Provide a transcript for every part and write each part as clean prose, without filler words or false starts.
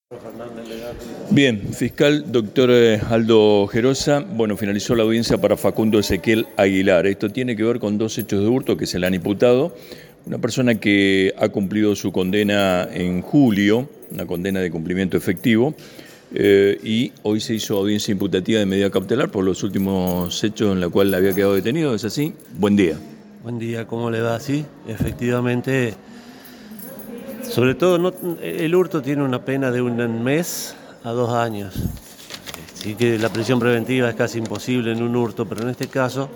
Bien, fiscal doctor Aldo Gerosa, finalizó la audiencia para Facundo Ezequiel Aguilar. Esto tiene que ver con dos hechos de hurto que se le han imputado. Una persona que ha cumplido su condena en julio, una condena de cumplimiento efectivo, y hoy se hizo audiencia imputativa de medida cautelar por los últimos hechos en los cuales había quedado detenido. ¿Es así? Buen día. Buen día, ¿cómo le va? Sí, efectivamente. Sobre todo, el hurto tiene una pena de 1 mes a 2 años. Sí que la prisión preventiva es casi imposible en un hurto, pero en este caso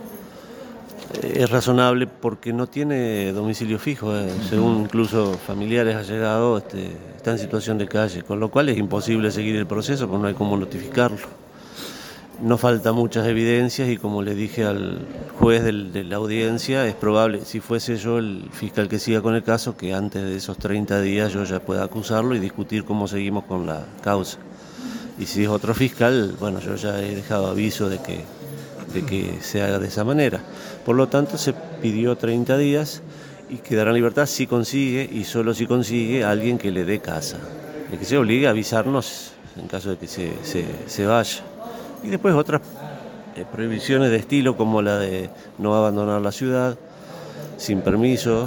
es razonable porque no tiene domicilio fijo. Según incluso familiares allegados, está en situación de calle, con lo cual es imposible seguir el proceso porque no hay cómo notificarlo. No faltan muchas evidencias y como le dije al juez de la audiencia, es probable, si fuese yo el fiscal que siga con el caso, que antes de esos 30 días yo ya pueda acusarlo y discutir cómo seguimos con la causa. Y si es otro fiscal, yo ya he dejado aviso de que se haga de esa manera. Por lo tanto, se pidió 30 días y quedará en libertad si consigue, y solo si consigue, alguien que le dé casa. De que se obligue a avisarnos en caso de que se vaya. Y después otras prohibiciones de estilo como la de no abandonar la ciudad sin permiso,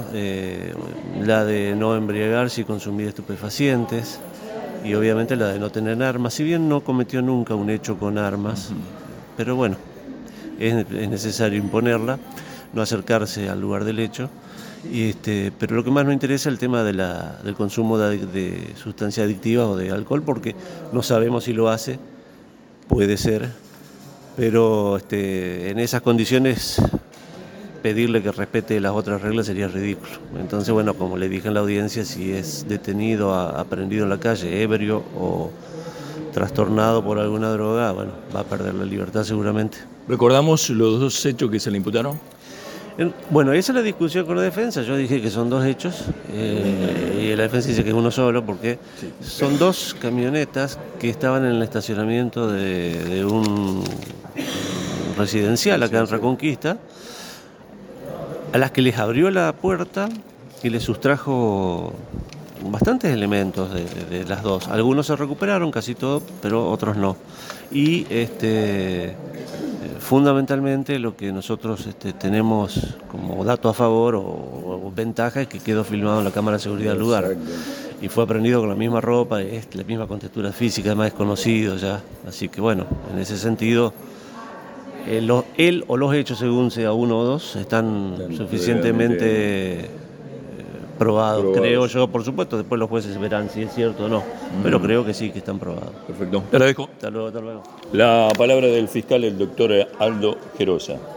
la de no embriagarse y consumir estupefacientes y obviamente la de no tener armas. Si bien no cometió nunca un hecho con armas, pero es necesario imponerla, no acercarse al lugar del hecho. Pero lo que más nos interesa es el tema del consumo de sustancias adictivas o de alcohol, porque no sabemos si lo hace. Puede ser, pero en esas condiciones pedirle que respete las otras reglas sería ridículo. Entonces, como le dije en la audiencia, si es detenido, aprendido en la calle, ebrio o trastornado por alguna droga, va a perder la libertad seguramente. ¿Recordamos los dos hechos que se le imputaron? Esa es la discusión con la defensa. Yo dije que son 2 hechos y la defensa dice que es uno solo porque son 2 camionetas que estaban en el estacionamiento de un residencial acá en Reconquista, a las que les abrió la puerta y les sustrajo bastantes elementos de las 2. Algunos se recuperaron, casi todos, pero otros no. Y fundamentalmente lo que nosotros tenemos como dato a favor o ventaja es que quedó filmado en la cámara de seguridad del lugar. Y fue aprendido con la misma ropa, la misma contextura física, además desconocido ya. Así que en ese sentido, él o los hechos, según sea uno o dos, están suficientemente probados, creo yo. Por supuesto, después los jueces verán si es cierto o no, pero creo que sí, que están probados. Perfecto. Te agradezco. Hasta luego. La palabra del fiscal, el doctor Aldo Gerosa.